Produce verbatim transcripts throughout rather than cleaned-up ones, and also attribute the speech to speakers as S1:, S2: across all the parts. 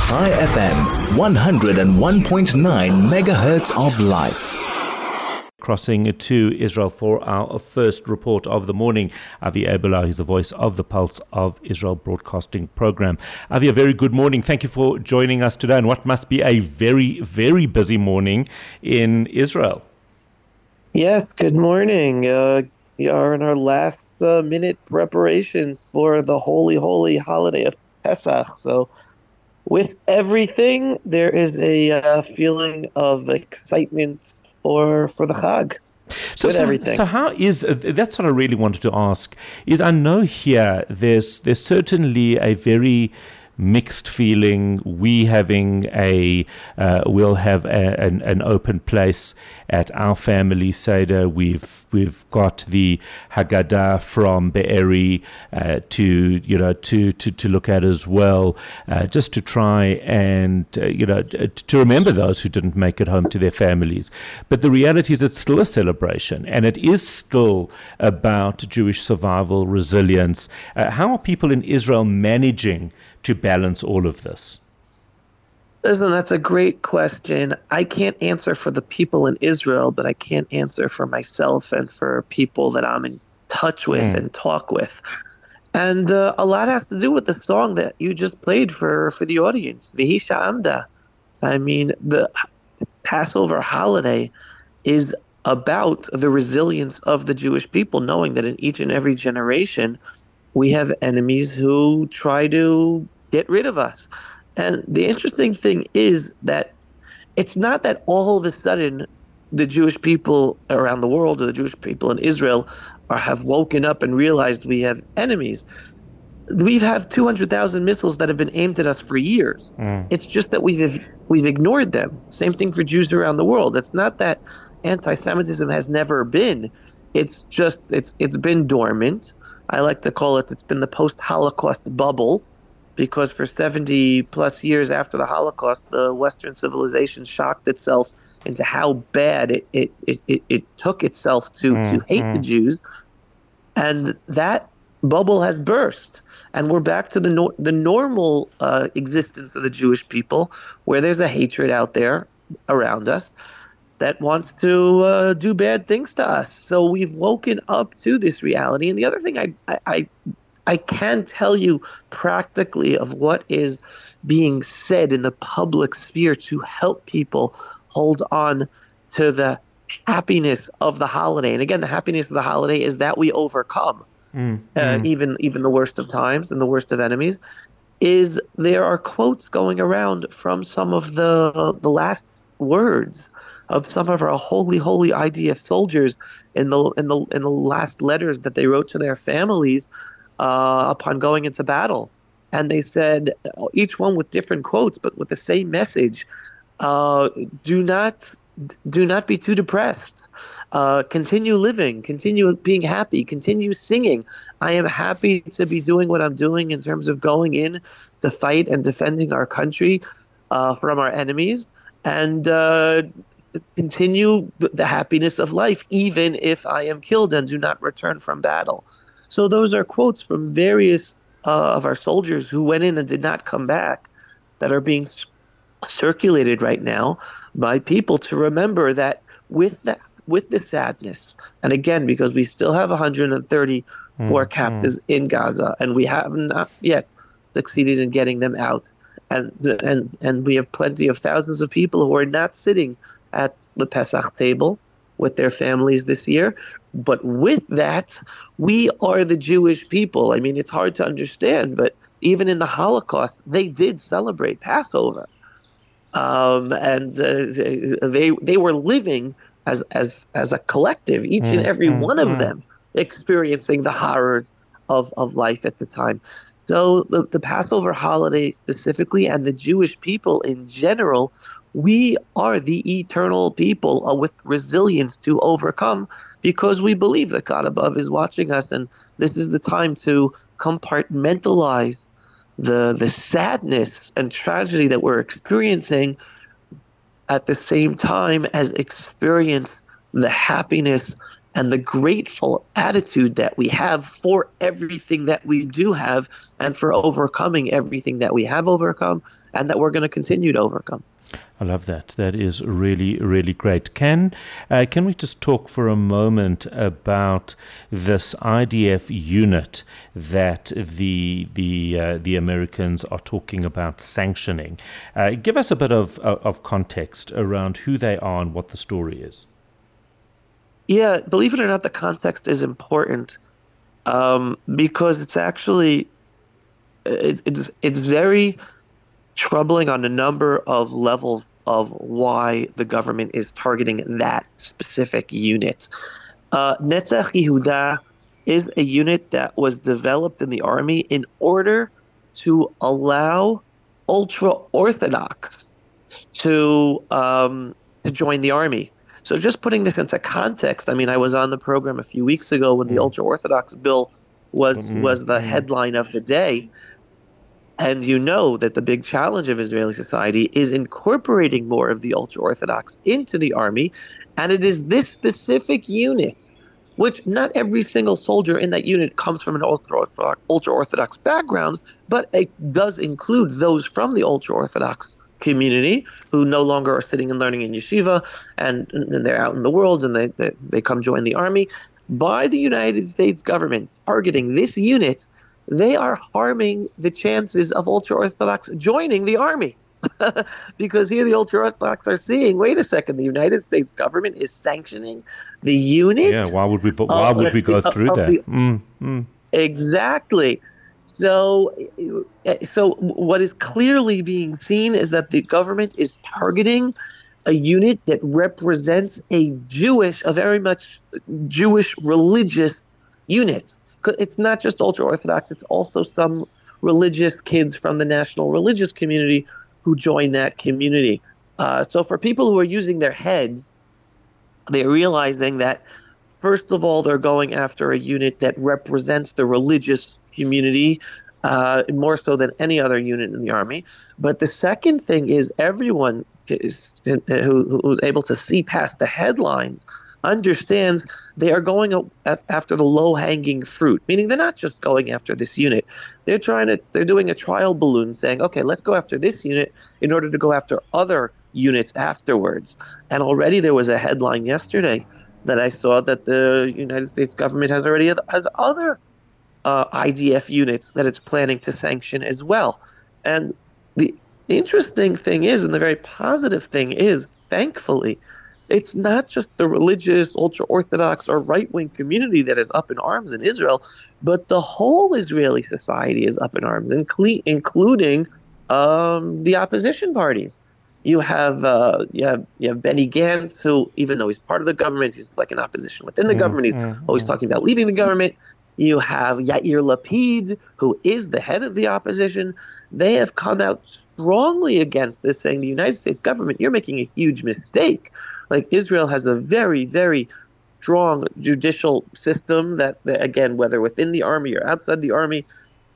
S1: Chai F M, one oh one point nine megahertz of life.
S2: Crossing to Israel for our first report of the morning. Avi Abelard is the voice of the Pulse of Israel broadcasting program. Avi, a very good morning. Thank you for joining us today on what must be a very, very busy morning in Israel.
S3: Yes, good morning. Uh, we are in our last uh, minute preparations for the holy, holy holiday of Pesach. So with everything, there is a uh, feeling of excitement for for the Chag.
S2: So,
S3: with
S2: so,
S3: everything.
S2: so how is, uh, that's what I really wanted to ask, is I know here there's there's certainly a very mixed feeling. We having a, uh, we'll have a, an, an open place at our family Seder. We've we've got the Haggadah from Be'eri uh, to you know to, to, to look at as well, uh, just to try and uh, you know to remember those who didn't make it home to their families. But the reality is, it's still a celebration, and it is still about Jewish survival, resilience. Uh, how are people in Israel managing to balance all of this?
S3: Listen, that's a great question. I can't answer for the people in Israel, but I can't answer for myself and for people that I'm in touch with mm. and talk with. And uh, a lot has to do with the song that you just played for, for the audience, V'hi Sha'amda. I mean, the Passover holiday is about the resilience of the Jewish people, knowing that in each and every generation, we have enemies who try to get rid of us. And the interesting thing is that it's not that all of a sudden the Jewish people around the world or the Jewish people in Israel are, have woken up and realized we have enemies. We have two hundred thousand missiles that have been aimed at us for years. Mm. It's just that we've we've ignored them. Same thing for Jews around the world. It's not that anti-Semitism has never been. It's just it's it's been dormant. I like to call it, it's been the post-Holocaust bubble, because for seventy plus years after the Holocaust, the Western civilization shocked itself into how bad it it, it, it, it took itself to, mm, to hate mm. the Jews. And that bubble has burst. And we're back to the nor- the normal uh, existence of the Jewish people, where there's a hatred out there around us that wants to uh, do bad things to us. So we've woken up to this reality. And the other thing I, I, I I can tell you practically of what is being said in the public sphere to help people hold on to the happiness of the holiday. And again, the happiness of the holiday is that we overcome mm, uh, mm. even even the worst of times and the worst of enemies. Is there are quotes going around from some of the the last words of some of our holy, holy I D F soldiers in the in the in the last letters that they wrote to their families Uh, upon going into battle. And they said, each one with different quotes, but with the same message, uh, do not do not be too depressed. Uh, continue living, continue being happy, continue singing. I am happy to be doing what I'm doing in terms of going in to fight and defending our country uh, from our enemies, and uh, continue the happiness of life, even if I am killed, and do not return from battle. So those are quotes from various uh, of our soldiers who went in and did not come back that are being c- circulated right now by people to remember that with the, with the sadness, and again, because we still have one hundred thirty-four mm, captives mm. in Gaza, and we have not yet succeeded in getting them out. And, the, and, and we have plenty of thousands of people who are not sitting at the Pesach table with their families this year. But with that, we are the Jewish people. I mean, it's hard to understand, but even in the Holocaust, they did celebrate Passover. Um, and uh, they they were living as as as a collective, each mm, and every mm, one of mm. them experiencing the horror of, of life at the time. So the, the Passover holiday specifically, and the Jewish people in general, we are the eternal people uh, with resilience to overcome, because we believe that God above is watching us, and this is the time to compartmentalize the the sadness and tragedy that we're experiencing, at the same time as experience the happiness and the grateful attitude that we have for everything that we do have and for overcoming everything that we have overcome and that we're going to continue to overcome.
S2: I love that. That is really, really great. Can uh, can we just talk for a moment about this I D F unit that the the uh, the Americans are talking about sanctioning? Uh, give us a bit of of context around who they are and what the story is.
S3: Yeah, believe it or not, the context is important um, because it's actually it, it's it's very troubling on a number of levels of why the government is targeting that specific unit. Uh, Netzach Yehuda is a unit that was developed in the army in order to allow ultra-Orthodox to um, to join the army. So just putting this into context, I mean, I was on the program a few weeks ago when the ultra-Orthodox bill was mm-hmm. was the headline of the day. And you know that the big challenge of Israeli society is incorporating more of the ultra-Orthodox into the army. And it is this specific unit, which not every single soldier in that unit comes from an ultra-Orthodox, ultra-Orthodox background, but it does include those from the ultra-Orthodox community who no longer are sitting and learning in yeshiva, and, and they're out in the world and they, they, they come join the army. By the United States government targeting this unit, they are harming the chances of ultra-Orthodox joining the army. Because here the ultra-Orthodox are seeing, wait a second, the United States government is sanctioning the unit?
S2: Yeah, why would we, why would we go through that?
S3: The,
S2: mm, mm.
S3: Exactly. So, so what is clearly being seen is that the government is targeting a unit that represents a Jewish, a very much Jewish religious unit. It's not just ultra-Orthodox, it's also some religious kids from the national religious community who join that community. Uh, so for people who are using their heads, they're realizing that, first of all, they're going after a unit that represents the religious community uh, more so than any other unit in the army. But the second thing is everyone is, who, who's able to see past the headlines understands they are going after the low-hanging fruit, meaning they're not just going after this unit. They're trying to, they're doing a trial balloon saying, okay, let's go after this unit in order to go after other units afterwards. And already there was a headline yesterday that I saw that the United States government has already has other uh, I D F units that it's planning to sanction as well. And the interesting thing is, and the very positive thing is, thankfully, it's not just the religious, ultra-Orthodox, or right-wing community that is up in arms in Israel, but the whole Israeli society is up in arms, inclu- including um, the opposition parties. You have uh, you have you have Benny Gantz, who, even though he's part of the government, he's like an opposition within the mm-hmm. government. He's mm-hmm. always talking about leaving the government. You have Yair Lapid, who is the head of the opposition. They have come out strongly against this, saying the United States government, you're making a huge mistake. Like, Israel has a very, very strong judicial system that, that again, whether within the army or outside the army,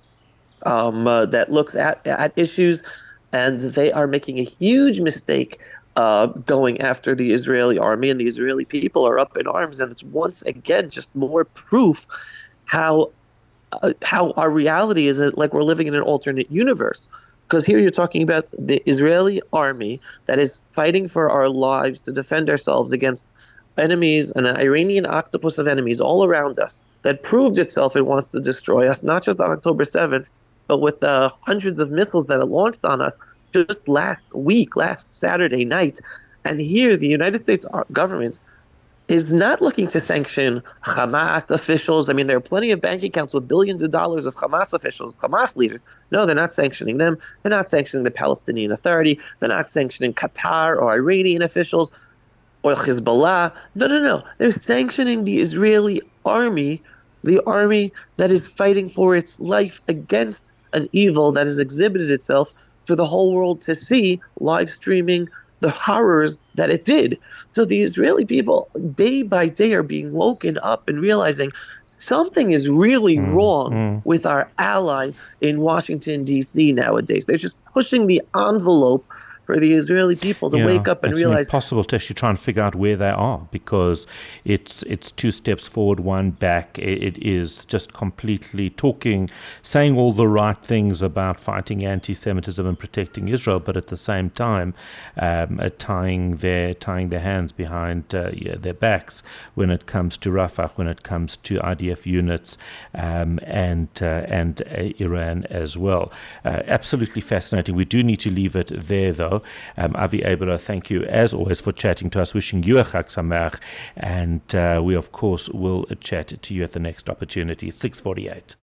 S3: um, uh, that looks at, at issues, and they are making a huge mistake uh, going after the Israeli army, and the Israeli people are up in arms. And it's once again just more proof how uh, how our reality is like we're living in an alternate universe. Because here you're talking about the Israeli army that is fighting for our lives to defend ourselves against enemies, an Iranian octopus of enemies all around us that proved itself it wants to destroy us, not just on October seventh, but with the hundreds of missiles that it launched on us just last week, last Saturday night. And here the United States government is not looking to sanction Hamas officials. I mean, there are plenty of bank accounts with billions of dollars of Hamas officials, Hamas leaders. No, they're not sanctioning them. They're not sanctioning the Palestinian Authority. They're not sanctioning Qatar or Iranian officials or Hezbollah. No, no, no. They're sanctioning the Israeli army, the army that is fighting for its life against an evil that has exhibited itself for the whole world to see, live streaming the horrors that it did. So the Israeli people, day by day, are being woken up and realizing something is really mm, wrong mm. with our ally in Washington, D C nowadays. They're just pushing the envelope for the Israeli people to
S2: Yeah,
S3: wake up and
S2: it's
S3: realize
S2: impossible to actually try and figure out where they are, because it's it's two steps forward, one back. It, it is just completely talking, saying all the right things about fighting anti-Semitism and protecting Israel, but at the same time um, uh, tying their tying their hands behind uh, yeah, their backs when it comes to Rafah, when it comes to I D F units um, and uh, and uh, Iran as well. Uh, absolutely fascinating. We do need to leave it there, though. Um, Avi Eberle, thank you as always for chatting to us. Wishing you a Chag Sameach, and uh, we of course will chat to you at the next opportunity. six forty-eight.